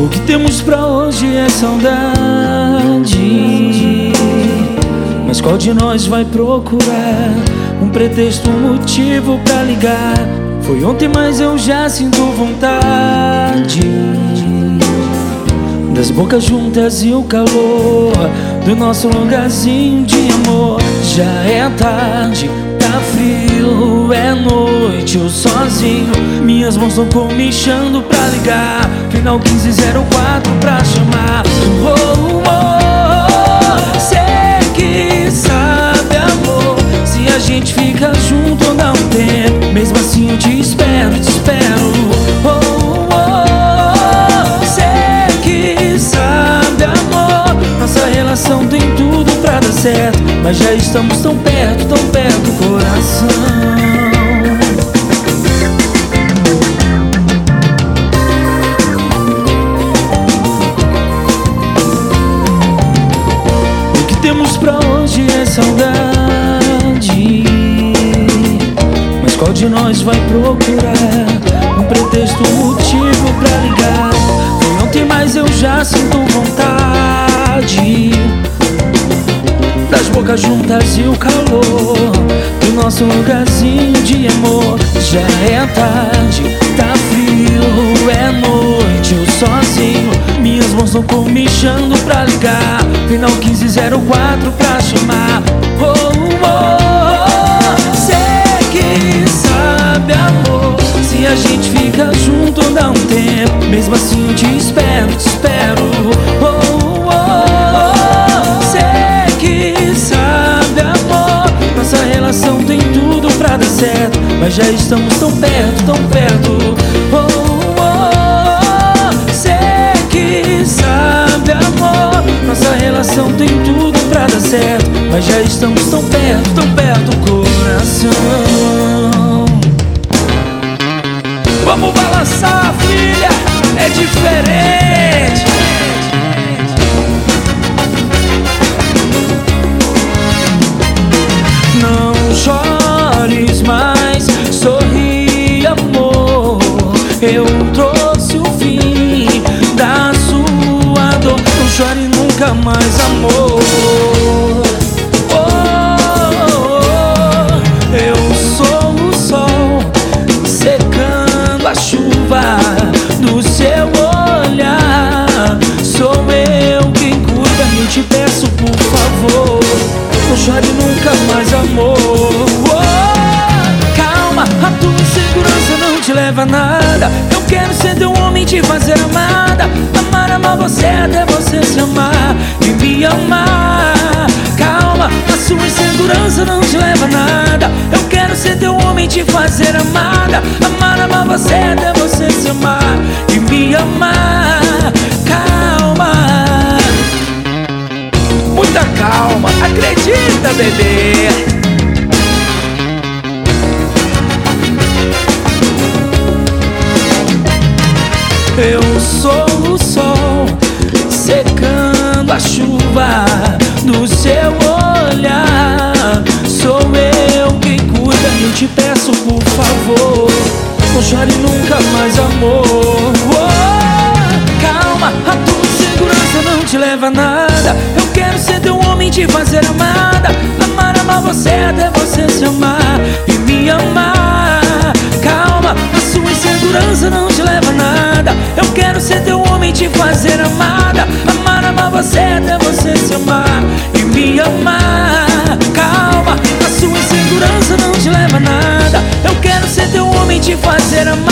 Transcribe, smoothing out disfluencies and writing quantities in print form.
O que temos pra hoje é saudade, mas qual de nós vai procurar um pretexto, um motivo pra ligar? Foi ontem, mas eu já sinto vontade das bocas juntas e o calor do nosso lugarzinho de amor. Já é tarde, tá frio, é noite, eu sozinho. Minhas mãos estão comichando pra ligar. Final 1504 pra chamar. Oh, oh, cê que sabe, amor, se a gente fica junto ou não tempo. Mesmo assim eu te espero, te espero. Oh, oh, cê que sabe, amor, nossa relação tem tudo pra dar certo, mas já estamos tão perto do coração. O que temos pra hoje é saudade, mas qual de nós vai procurar um pretexto, um motivo pra ligar? Foi ontem, mas eu já sinto vontade das bocas juntas e o calor do nosso lugarzinho de amor. Já é tarde, tá frio, é noite, eu sozinho. Minhas mãos estão comichando pra ligar. Final 1504 pra chamar. Oh, oh, cê que sabe, amor, se a gente fica junto ou dá um tempo. Mesmo assim eu te espero, te espero. Oh, oh, cê que sabe, amor, nossa relação tem tudo pra dar certo, mas já estamos tão perto. Oh, oh, cê que sabe, amor, nossa relação tem tudo pra dar certo, mas já estamos tão perto, coração. Vamos balançar, filha, é diferente. Não chores mais, sorri, amor, eu trouxe o fim da sua dor. Não chore nunca mais, amor. Eu sou o sol secando a chuva do seu olhar. Sou eu quem cuida, eu te peço por favor, não chore nunca mais, amor. Calma, a tua insegurança não te leva a nada. Eu quero ser teu homem, te fazer amada. Amar você até você se amar e me amar. Calma, a sua insegurança não te leva a nada. Eu quero ser teu homem, te fazer amada. Amar você até você se amar e me amar. Calma, muita calma, acredita, bebê. Eu sou o sol secando a chuva do seu olhar. Sou eu quem cuida, eu te peço por favor, não chore nunca mais, amor. Calma, a tua insegurança não te leva a nada. Eu quero ser teu homem, te fazer amada. Amar você até você se amar e me amar. Calma, a sua insegurança não te leva a nada. Eu quero ser teu homem, te fazer amada. Amar você até você se amar e me amar. Calma, a sua insegurança não te leva a nada. Eu quero ser teu homem, te fazer amada.